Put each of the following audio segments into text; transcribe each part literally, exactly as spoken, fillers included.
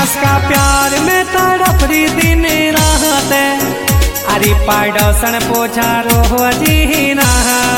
कसका प्यार में तड़परी दिन रात अरे पड़ोसन पोछा रोजी ना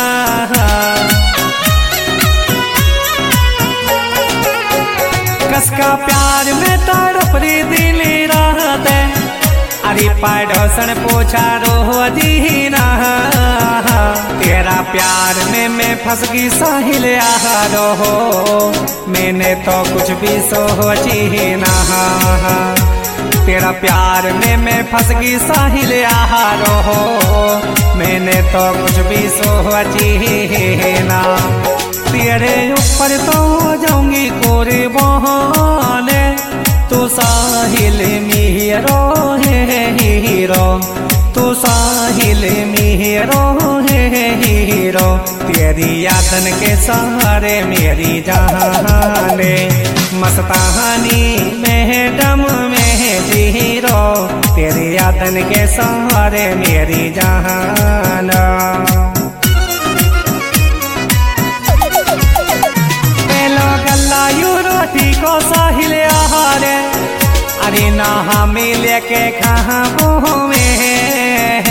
कसका प्यार में तड़परी दिन रात अरे पड़ोसन पोछा रोजी ना तेरा प्यार में मैं फंस गई साहिल आहारो हो मैंने तो कुछ भी सोची ना तेरा प्यार में मैं फंस गई साहिल आहारो हो मैंने तो कुछ भी सोची ना तेरे ऊपर तो हो जाऊंगी कोरे बहाने तू साहिल मेरो है हीरो तू साहिल मेरो है हीरो तेरी यादन के सहारे मेरी जहाने मस्तानी मैडम में जीरो तेरी यादन के सहारे मेरी जहान गल्ला यू रोटी को साहिल आहारे अरे ना हमें लेके खाबो में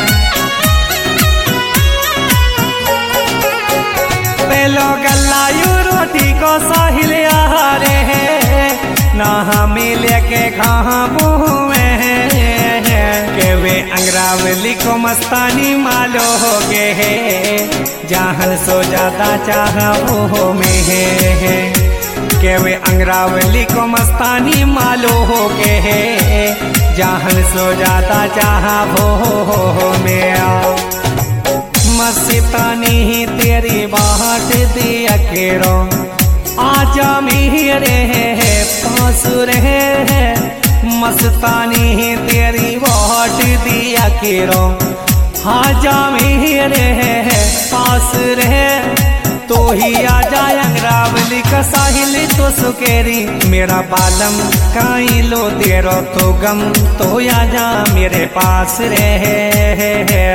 पेलो गल्ला यू रोटी को साहिल आहारे ना हमें लेके खाबो में के वे अंगरावली को मस्तानी मालो हो गए जहन सो ज्यादा चाहो में है के वे अंगरावली को मस्तानी मालो हो के जहन सो ज्यादा चाहो में मस्तानी तेरी बाट दिया केरो आजा मेरे पास रहे मस्तानी तेरी बाट दिया केरो आजा मेरे पास रहे तो ही आ जाए अंगरावली का साहिल तो सुकेरी मेरा बालम काई लो तेरो तो गम तो आ जा मेरे पास रहे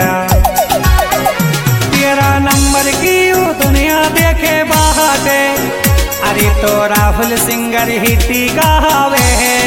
तेरा नंबर की वो दुनिया देखे बाटे अरे तो राहुल सिंगर हिटी गावे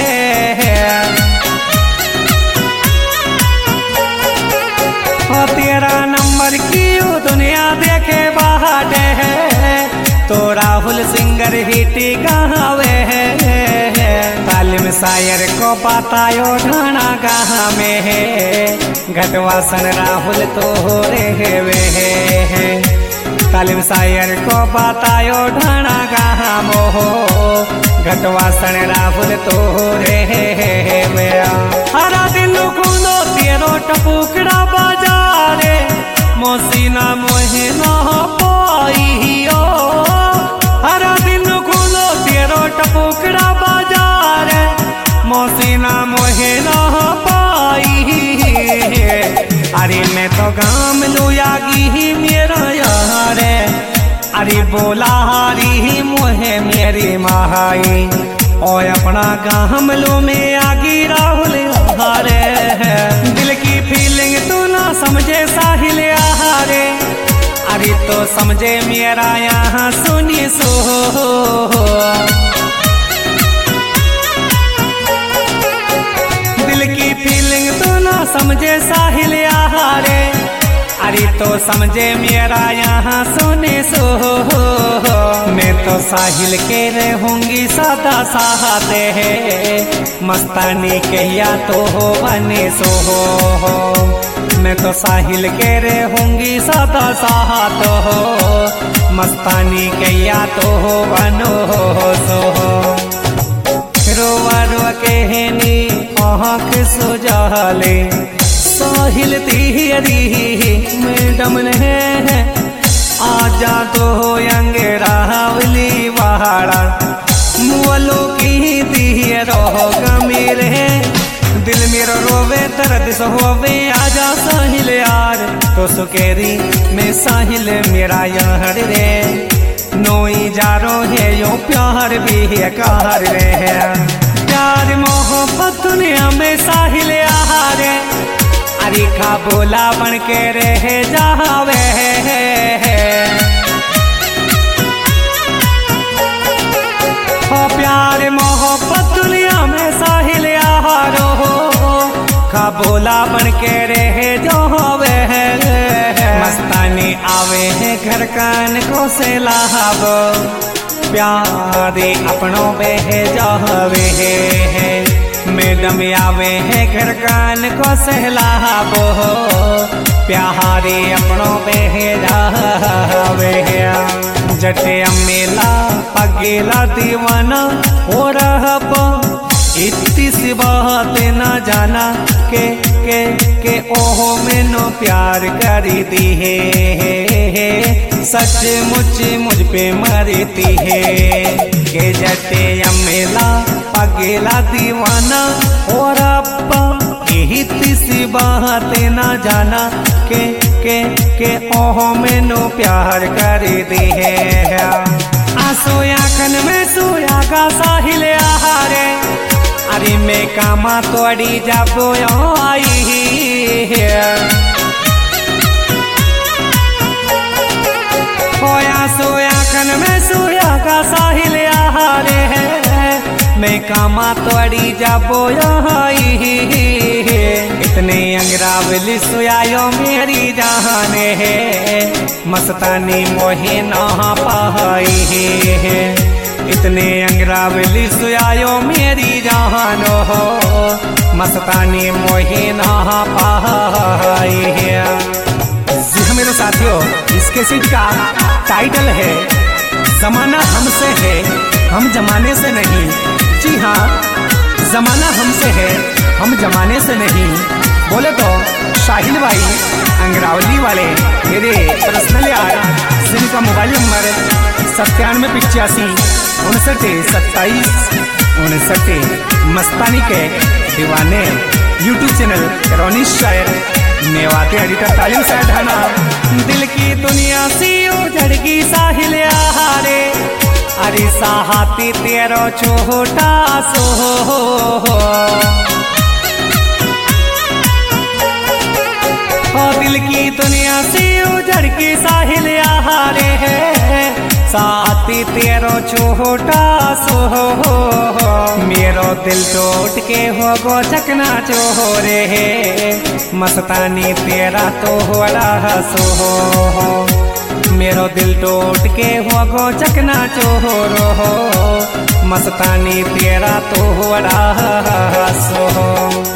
ओ तेरा नंबर की वो दुनिया देखे बाटे तो राहुल सिंगर हिटी गावे तालिम शायर को बतायो ढाना कहाँ में है घटवासन राहुल तो हो रहे वे तालिम शायर को बतायो ढाना कहाँ मोहो घटवासन राहुल तो हो रहे वे हरा दिन खुलो तेरो टपुकड़ा बाजारे मोसीना मोहे न पाइयो हरा दिन खुलो तेरो टपुकड़ा बाजार मोसीना मोहे न पाई अरे मैं तो गाम लुयागी मेरा यार अरे बोला हारी मोहे मेरी महाई और अपना गाम लो में आगी राहुल हारे दिल की फीलिंग तू ना समझे साहिल आहारे अरे तो समझे मेरा यहाँ सुनी सो दिल की फीलिंग तू ना समझे साहिल आहारे अरे तो समझे मेरा यहाँ सुने सो मैं तो साहिल के रहूंगी सदा साहते है मस्तानी के या तो हो बने सो हो मैं तो साहिल के रहूंगी सदा साहत हो मस्तानी के या तो हो बनो सो रोवा रोवा कहनी आँख सुजाले साहिल तेरी मैडम ने आजा तो अंगरावली पहाड़ा मुअलो की दिए रहोगा मेरे दिल मेरा रोवे दर्द से होवे आजा साहिल यार तो सुकेरी मैं साहिल मेरा यार रे नोई जारो है यो प्यार भी है कार रे प्यार मोहब्बत दुनिया में साहिल यार अरे खा बोला बन के रह जावे हो प्यार मोहब्बत दुनिया में भोला बन के रहे जो हवे मस्तानी आवे है घर कान को से लाभ प्यारे अपनों बेह जावे है मैडम आवे है घर कान को सहलाबो प्यारे अपनों बेह जावे जटे अमेला पगेला दीवाना हो रहा इतनी सी बात न जाना के के के ओहो मैनो प्यार करी दी है सच मुच मुझ पे मरती है के जटे अमेला पगेला दीवाना और अब्बा इतनी सी बात न जाना के के के ओहो मैनो प्यार करी दी है आसोया खन में सोया का साहिल आहारे अरे मैं कामा तोड़ी जाबो आई होया सोया खन में सोया का साहिल आहारे है मैं कामा तोड़ी जाबो आई इतने अंगरावली सोयायो मेरी जहाने है मस्तानी मोहे ना पाई है इतने अंगरावली सुयायो मेरी जहानो हो मस्तानी मोहे ना पाई है। जी हाँ मेरे साथियों, इसके सीट का टाइटल है जमाना हमसे है हम जमाने से नहीं। जी हाँ, जमाना हमसे है हम जमाने से नहीं। बोले तो साहिल भाई अंगरावली वाले मेरे पर्सनल यार जिनका मोबाइल नंबर सत्तानवे पिचासी उनसठ सत्ताईस उनसठ मस्तानी के दीवाने यूट्यूब चैनल रोनी शायर मेवाते एडिटर तालीम से ढाना दिल की दुनिया सी उजड़गी साहिल आहारे अरे साहाती तेरो छोटा सो दिल की दुनिया सी उजड़ की साहिल आहारे है साथी तेरो छोटा सो मेरो दिल टूट के हो गो चकना चोरे है मस्तानी तेरा तो बड़ा सो मेरो दिल टूट के हो गो चकना चोरो मस्तानी तेरा तो बड़ा सो।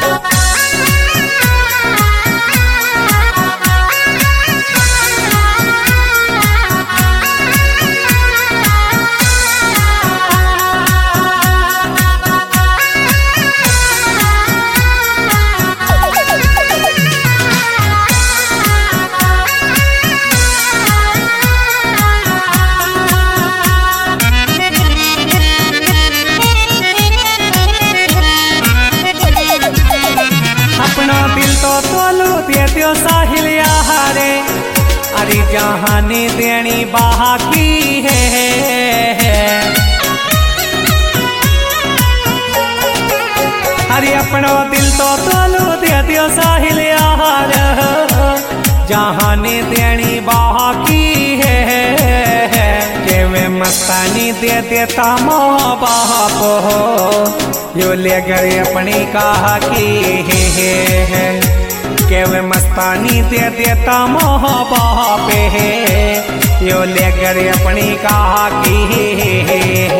साहिल आहारे अरे जहाने देनी बाकी है अरे अपनो दिल तो तोलो दे दियो साहिल आहार जहाने देनी बाकी है के वे मस्तानी दे देता मोह बाप हो यो ले गए अपनी कहा की है के वे मस्तानी दे देता मोह बाप है यो लेकर अपनी कहा की